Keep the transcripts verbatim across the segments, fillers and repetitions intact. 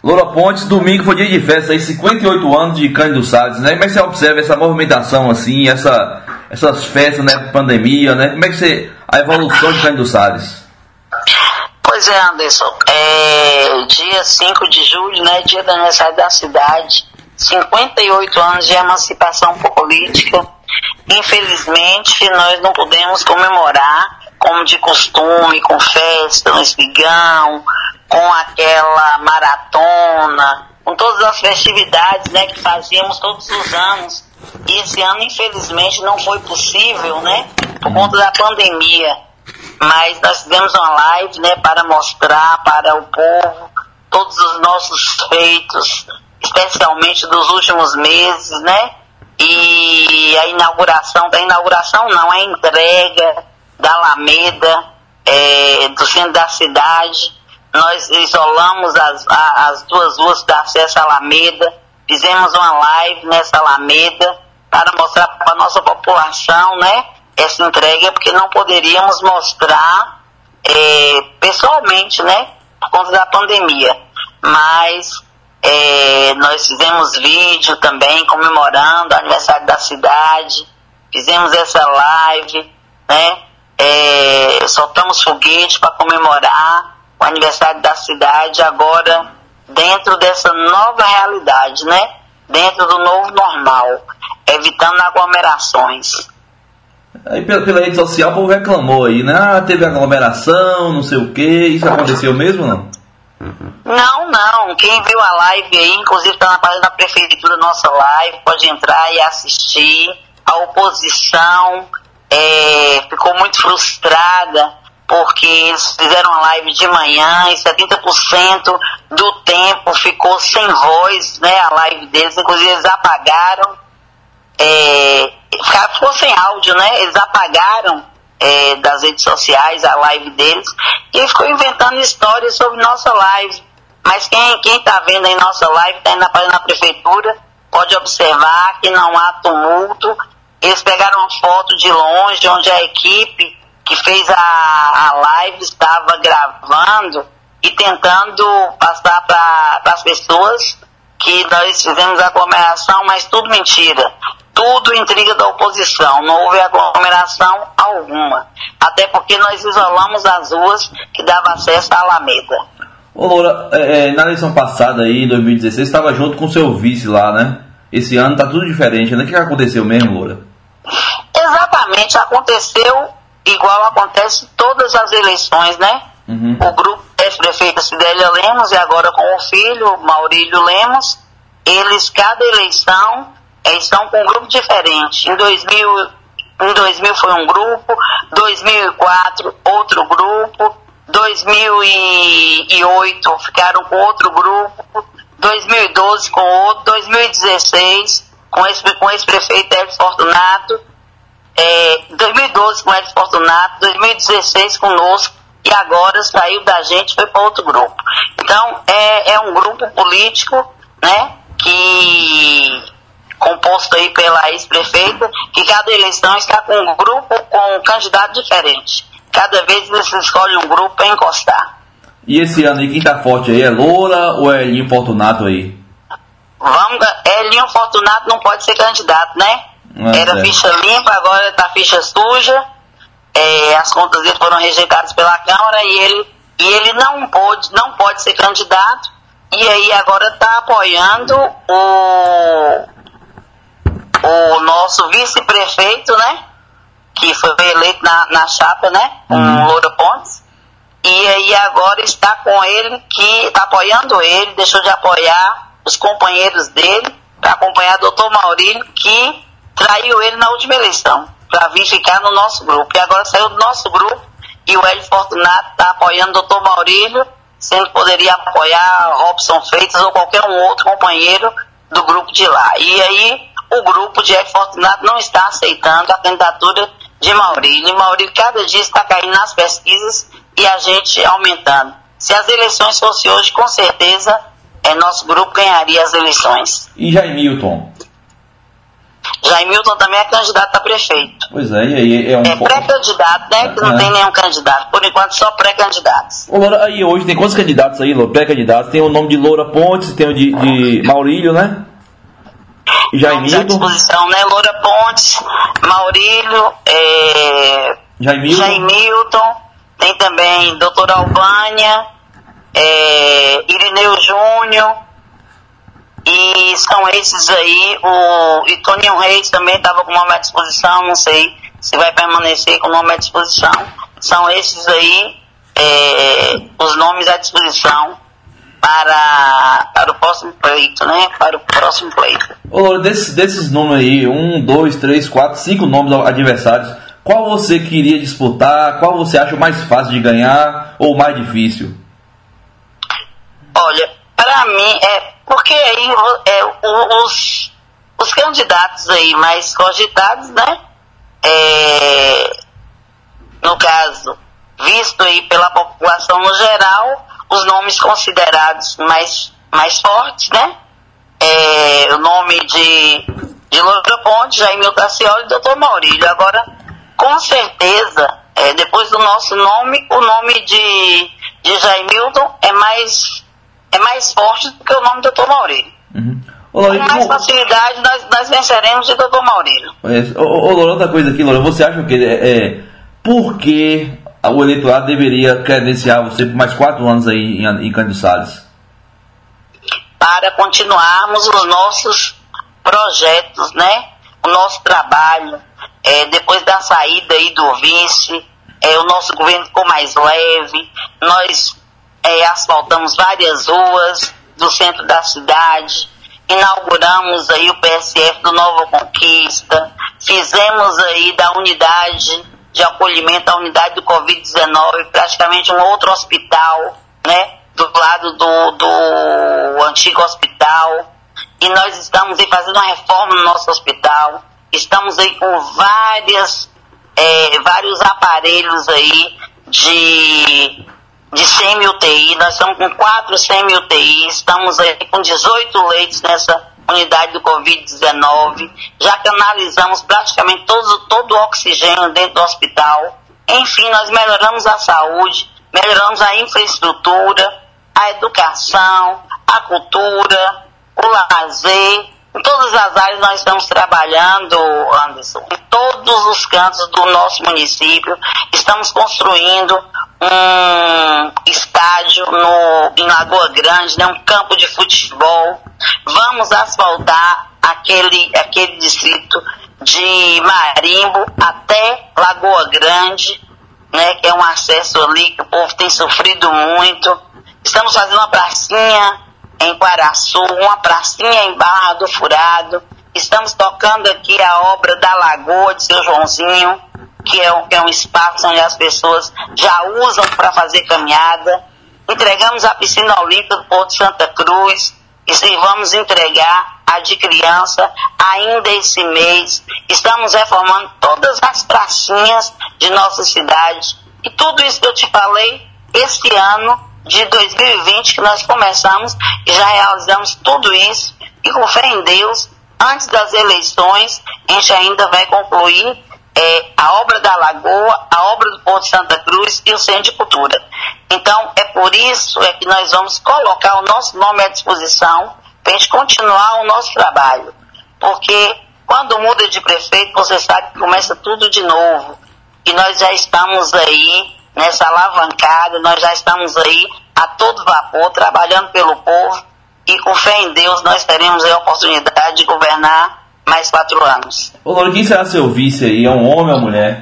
Loura Pontes, domingo foi dia de festa, aí cinquenta e oito anos de Cândido Salles, né? Como é que você observa essa movimentação assim, essa, essas festas, né, pandemia, né? Como é que você, a evolução de Cândido Salles? Pois é, Anderson, é, dia cinco de julho, né, dia do aniversário da cidade, cinquenta e oito anos de emancipação política. Infelizmente, nós não pudemos comemorar como de costume, com festa, no espigão, com aquela maratona, com todas as festividades, né, que fazíamos todos os anos. E esse ano, infelizmente, não foi possível, né, por conta da pandemia. Mas nós fizemos uma live, né, para mostrar para o povo todos os nossos feitos, especialmente dos últimos meses, né? E a inauguração, da inauguração não, a entrega da Alameda, é, do centro da cidade. Nós isolamos as, as duas ruas da acesso à Alameda, fizemos uma live nessa Alameda para mostrar para a nossa população, né, essa entrega, porque não poderíamos mostrar é, pessoalmente, né, por conta da pandemia. Mas é, nós fizemos vídeo também comemorando o aniversário da cidade, fizemos essa live, né, é, soltamos foguete para comemorar o aniversário da cidade agora dentro dessa nova realidade, né, dentro do novo normal, evitando aglomerações. Aí pela, pela rede social o povo reclamou aí, né? Ah, teve aglomeração, não sei o que, isso aconteceu mesmo ou não? Não, não. Quem viu a live aí, inclusive está na página da prefeitura, nossa live, pode entrar e assistir. A oposição é, ficou muito frustrada porque eles fizeram a live de manhã e setenta por cento do tempo ficou sem voz, né? A live deles, inclusive eles apagaram. É, ficou sem áudio, né? Eles apagaram é, das redes sociais a live deles e ficou inventando histórias sobre nossa live. Mas quem, quem tá vendo aí nossa live, tá indo na página da prefeitura, pode observar que não há tumulto. Eles pegaram uma foto de longe, onde a equipe que fez a, a live estava gravando e tentando passar para as pessoas que nós fizemos aglomeração, mas tudo mentira. Tudo intriga da oposição, não houve aglomeração alguma. Até porque nós isolamos as ruas que davam acesso à Alameda. Ô Loura, é, na eleição passada aí, em dois mil e dezesseis, estava junto com o seu vice lá, né? Esse ano tá tudo diferente, né? O que aconteceu mesmo, Loura? Exatamente, aconteceu igual acontece em todas as eleições, né? Uhum. O grupo ex-prefeita Cidélia Lemos e agora com o filho, Maurílio Lemos, eles, cada eleição, estão com um grupo diferente. Em dois mil, em dois mil foi um grupo, dois mil e quatro outro grupo, dois mil e oito ficaram com outro grupo, dois mil e doze com outro, dois mil e dezesseis com esse, com esse prefeito Edson Fortunato, é, dois mil e doze com Edson Fortunato, dois mil e dezesseis conosco, e agora saiu da gente e foi para outro grupo. Então é, é um grupo político, né, que composto aí pela ex-prefeita, que cada eleição está com um grupo, com um candidato diferente. Cada vez eles escolhem um grupo para encostar. E esse ano aí, quem tá forte aí, é Loura ou é Elinho Fortunato aí? Vamos, Elinho Fortunato não pode ser candidato, né? Ah, Era é. ficha limpa, agora tá ficha suja. É, as contas dele foram rejeitadas pela Câmara e ele, e ele não, pode, não pode ser candidato. E aí agora está apoiando o... o nosso vice-prefeito, né, que foi eleito na, na chapa, né, com uhum. Loura Pontes, e aí agora está com ele, que está apoiando ele, deixou de apoiar os companheiros dele, para acompanhar o doutor Maurílio, que traiu ele na última eleição, para vir ficar no nosso grupo, e agora saiu do nosso grupo, e o Hélio Fortunato está apoiando o doutor Maurílio, sendo que poderia apoiar Robson Freitas ou qualquer um outro companheiro do grupo de lá, e aí o grupo de Hélio Fortunato não está aceitando a candidatura de Maurílio. E Maurílio cada dia está caindo nas pesquisas e a gente aumentando. Se as eleições fossem hoje, com certeza, é, nosso grupo ganharia as eleições. E Jaimilton? Jaimilton também é candidato a prefeito. Pois é, e aí é um... É pré-candidato, né? Que não é. tem nenhum candidato. Por enquanto, só pré-candidatos. Ô, Loura, aí hoje tem quantos candidatos aí, Loura? Pré-candidatos? Tem o nome de Loura Pontes, tem o de, de Maurílio, né? Jaimilton. À disposição, né? Loura Pontes, Maurílio, é... Jaimilton. Jaimilton. Tem também doutora Albânia, é... Irineu Júnior. E são esses aí, o e Toninho Reis também estava com o nome à disposição, não sei se vai permanecer com o nome à disposição. São esses aí, é, os nomes à disposição para, para o próximo pleito, né? Para o próximo pleito. Ô, Loura, desses, desses nomes aí, um, dois, três, quatro, cinco nomes adversários, qual você queria disputar? Qual você acha mais fácil de ganhar ou mais difícil? Olha, para mim é... Porque aí é, os, os candidatos aí mais cogitados, né? É, no caso, visto aí pela população no geral, os nomes considerados mais, mais fortes, né? É, o nome de, de Loura Ponte, Jaimilton Tassioli e doutor Maurílio. Agora, com certeza, é, depois do nosso nome, o nome de, de Jaimilton é mais... é mais forte do que o nome do doutor Maurílio. Uhum. Com mais facilidade nós, nós venceremos de doutor Maurílio. Ô, ô, ô, outra coisa aqui, Loura, você acha que é, é, por que o eleitorado deveria credenciar você por mais quatro anos aí em, em Cândido Sales? Para continuarmos os nossos projetos, né? O nosso trabalho, é, depois da saída aí do vice, é, o nosso governo ficou mais leve, nós É, asfaltamos várias ruas do centro da cidade, inauguramos aí o P S F do Nova Conquista, fizemos aí da unidade de acolhimento, a unidade do covid dezenove, praticamente um outro hospital, né, do lado do, do antigo hospital, e nós estamos aí fazendo uma reforma no nosso hospital, estamos aí com várias, é, vários aparelhos aí de... de semi-U T I, nós estamos com quatro semi-U T I, estamos aí com dezoito leitos nessa unidade do covid dezenove, já canalizamos praticamente todo, todo o oxigênio dentro do hospital. Enfim, nós melhoramos a saúde, melhoramos a infraestrutura, a educação, a cultura, o lazer. Em todas as áreas nós estamos trabalhando, Anderson, em todos os cantos do nosso município, estamos construindo um estádio no, em Lagoa Grande, né, um campo de futebol. Vamos asfaltar aquele, aquele distrito de Marimbo até Lagoa Grande, né, que é um acesso ali que o povo tem sofrido muito. Estamos fazendo uma pracinha em Quaraçu, uma pracinha em Barra do Furado. Estamos tocando aqui a obra da Lagoa de Seu Joãozinho, que é um, que é um espaço onde as pessoas já usam para fazer caminhada. Entregamos a piscina olímpica do Porto Santa Cruz e sim, vamos entregar a de criança ainda esse mês. Estamos reformando todas as pracinhas de nossa cidade. E tudo isso que eu te falei, esse ano de dois mil e vinte, que nós começamos e já realizamos tudo isso. E com fé em Deus, antes das eleições, a gente ainda vai concluir é, a obra da Lagoa, a obra do Porto Santa Cruz e o Centro de Cultura. Então, é por isso é que nós vamos colocar o nosso nome à disposição para a gente continuar o nosso trabalho. Porque quando muda de prefeito, você sabe que começa tudo de novo. E nós já estamos aí nessa alavancada, nós já estamos aí a todo vapor, trabalhando pelo povo. E com fé em Deus, nós teremos a oportunidade de governar mais quatro anos. Ô, Loura, quem será seu vice aí? É um homem ou mulher?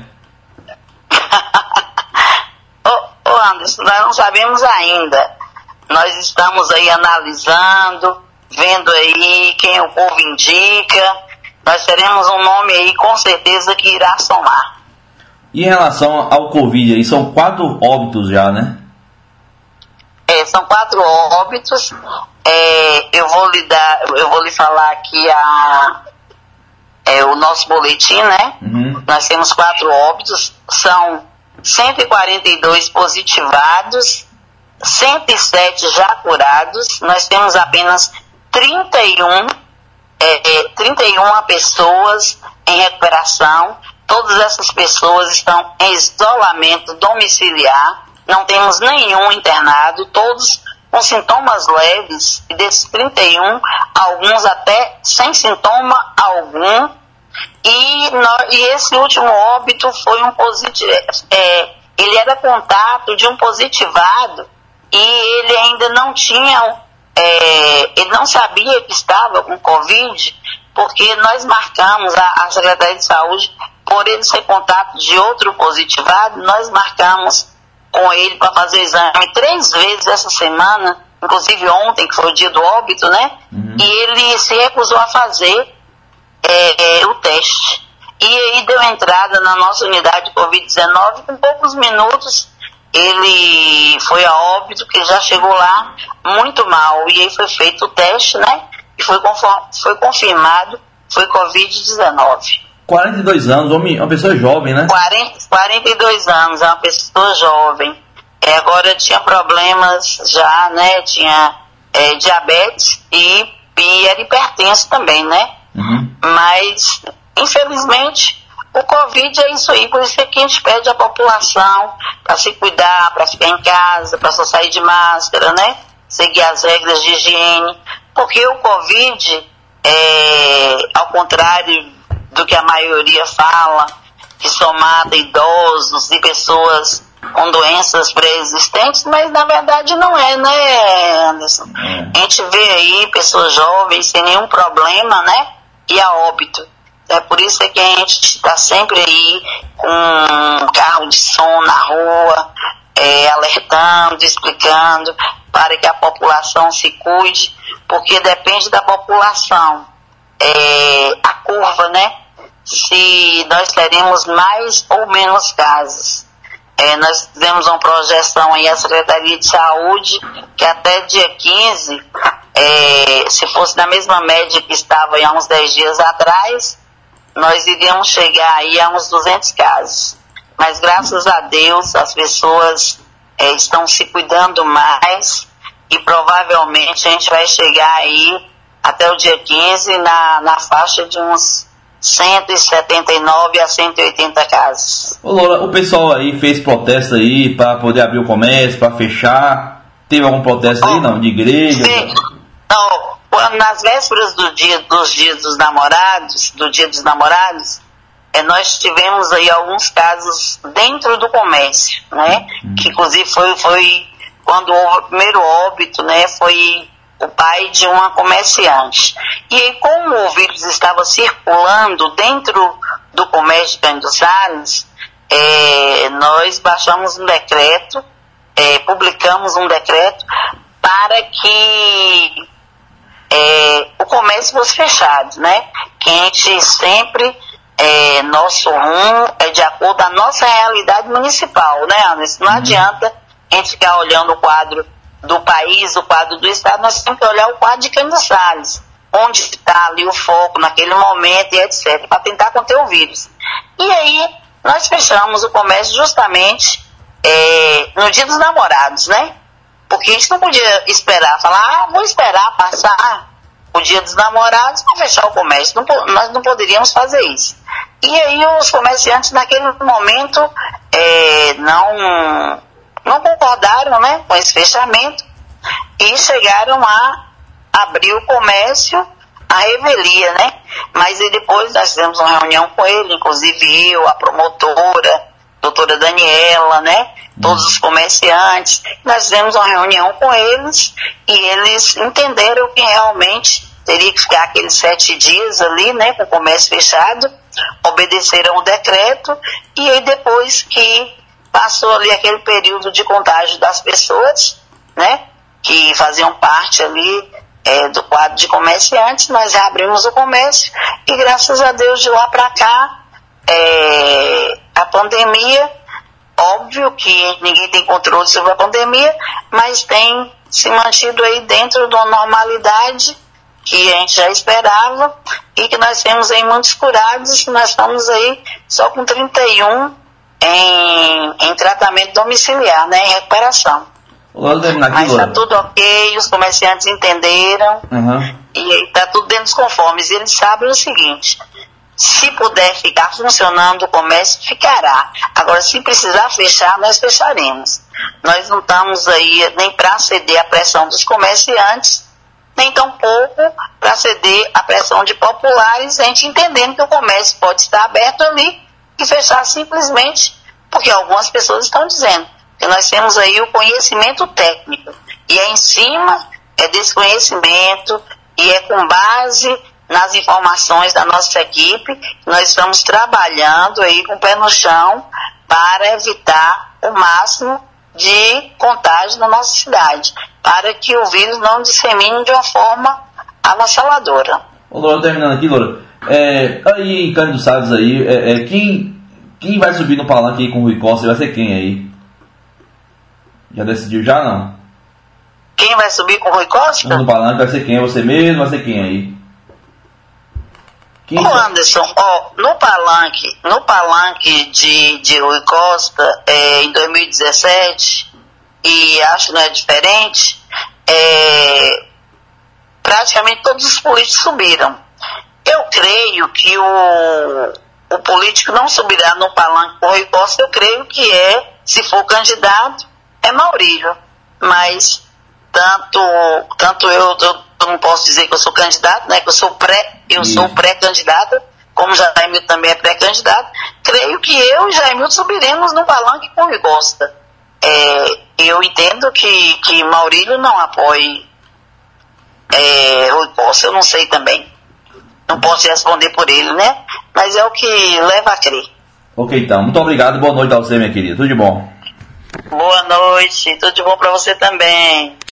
ô, ô, Anderson, nós não sabemos ainda. Nós estamos aí analisando, vendo aí quem o povo indica. Nós teremos um nome aí, com certeza, que irá somar. E em relação ao Covid aí, são quatro óbitos já, né? É, são quatro óbitos. É, eu vou lhe dar, eu vou lhe falar aqui a, é, o nosso boletim, né? Uhum. Nós temos quatro óbitos, são cento e quarenta e dois positivados, cento e sete já curados, nós temos apenas trinta e um é, trinta e uma pessoas em recuperação. Todas essas pessoas estão em isolamento domiciliar, não temos nenhum internado, todos com sintomas leves, e desses trinta e um, alguns até sem sintoma algum, e, no, e esse último óbito foi um positivo, é, ele era contato de um positivado, e ele ainda não tinha, é, ele não sabia que estava com Covid, porque nós marcamos, a, a Secretaria de Saúde, por ele ser contato de outro positivado, nós marcamos com ele para fazer o exame três vezes essa semana, inclusive ontem, que foi o dia do óbito, né? Uhum. E ele se recusou a fazer é, é, o teste. E aí deu entrada na nossa unidade de covid dezenove, com poucos minutos ele foi a óbito, que já chegou lá muito mal. E aí foi feito o teste, né? E foi, conform, foi confirmado, foi covid dezenove. quarenta e dois anos, uma pessoa jovem, né? quarenta, quarenta e dois anos, é uma pessoa jovem. É, agora tinha problemas já, né? Tinha é, diabetes e, e era hipertenso também, né? Uhum. Mas, infelizmente, o Covid é isso aí. Por isso é que a gente pede à população para se cuidar, para ficar em casa, para só sair de máscara, né? Seguir as regras de higiene. Porque o Covid, é, ao contrário do que a maioria fala, que só mata idosos e pessoas com doenças pré-existentes, mas na verdade não é, né, Anderson? A gente vê aí pessoas jovens sem nenhum problema, né, e a óbito. É por isso é que a gente está sempre aí com um carro de som na rua, é, alertando, explicando, para que a população se cuide, porque depende da população, é, a curva, né? Se nós teremos mais ou menos casos. É, nós fizemos uma projeção aí à Secretaria de Saúde, que até dia quinze, é, se fosse na mesma média que estava há uns dez dias atrás, nós iríamos chegar aí a uns duzentos casos. Mas graças a Deus as pessoas é, estão se cuidando mais, e provavelmente a gente vai chegar aí até o dia quinze na, na faixa de uns cento e setenta e nove a cento e oitenta casos. Ô Lola, o pessoal aí fez protesto aí para poder abrir o comércio, para fechar. Teve algum protesto oh, aí, não? De igreja? Sim. Não, nas vésperas do dia, dos dias dos namorados, do dia dos namorados, é, nós tivemos aí alguns casos dentro do comércio, né? Hum. Que inclusive foi, foi quando houve o primeiro óbito, né? Foi o pai de uma comerciante. E aí, como o vírus estava circulando dentro do comércio de Cândido Sales, é, nós baixamos um decreto, é, publicamos um decreto para que é, o comércio fosse fechado, né? Que a gente sempre, é, nosso rumo é de acordo com a nossa realidade municipal, né, Anderson? Não adianta a gente ficar olhando o quadro do país, o quadro do estado, nós temos que olhar o quadro de Cândido Sales, onde está ali o foco naquele momento e etcétera, para tentar conter o vírus. E aí, nós fechamos o comércio justamente é, no dia dos namorados, né? Porque a gente não podia esperar, falar, ah, vou esperar passar o dia dos namorados para fechar o comércio. Não, nós não poderíamos fazer isso. E aí, os comerciantes, naquele momento, é, não... não concordaram, né, com esse fechamento e chegaram a abrir o comércio à revelia, né? Mas e depois nós fizemos uma reunião com ele, inclusive eu, a promotora, a doutora Daniela, né? Todos os comerciantes. Nós fizemos uma reunião com eles e eles entenderam que realmente teria que ficar aqueles sete dias ali, né, com o comércio fechado, obedeceram o decreto e aí depois que passou ali aquele período de contágio das pessoas, né, que faziam parte ali é, do quadro de comerciantes, nós reabrimos o comércio e graças a Deus de lá para cá, é, a pandemia, óbvio que ninguém tem controle sobre a pandemia, mas tem se mantido aí dentro de uma normalidade que a gente já esperava e que nós temos aí muitos curados, nós estamos aí só com trinta e um Em, em tratamento domiciliar, né, em recuperação. Mas está tudo ok, os comerciantes entenderam, uhum. E está tudo dentro dos conformes. Eles sabem o seguinte: se puder ficar funcionando o comércio, ficará. Agora, se precisar fechar, nós fecharemos. Nós não estamos aí nem para ceder à pressão dos comerciantes, nem tampouco para ceder à pressão de populares, a gente entendendo que o comércio pode estar aberto ali e fechar simplesmente, porque algumas pessoas estão dizendo que nós temos aí o conhecimento técnico, e é em cima é desse conhecimento e é com base nas informações da nossa equipe que nós estamos trabalhando aí com o pé no chão para evitar o máximo de contágio na nossa cidade, para que o vírus não dissemine de uma forma avassaladora. Ô, Loura, terminando aqui, Loura, é, aí em Cândido Salles aí, é, é, quem, quem vai subir no palanque aí com o Rui Costa vai ser quem aí? Já decidiu já, não? Quem vai subir com o Rui Costa? No palanque vai ser quem? Você mesmo? Vai ser quem aí? Quem Ô Anderson, ó, no palanque, no palanque de, de Rui Costa, é, em dois mil e dezessete, e acho que não é diferente, é, praticamente todos os políticos subiram. Eu creio que o, o político não subirá no palanque com o Rui Costa, eu creio que é, se for candidato, é Maurílio, mas tanto, tanto eu, eu não posso dizer que eu sou candidato, né, que eu sou pré, eu Isso. sou pré-candidata, como Jaimilton também é pré-candidato, creio que eu e Jaimilton subiremos no palanque com o Rui Costa. É, eu entendo que, que Maurílio não apoie é, Rui Costa, eu não sei também, não posso responder por ele, né, mas é o que leva a crer. Ok, então, muito obrigado, boa noite a você, minha querida, tudo de bom. Boa noite, tudo de bom para você também.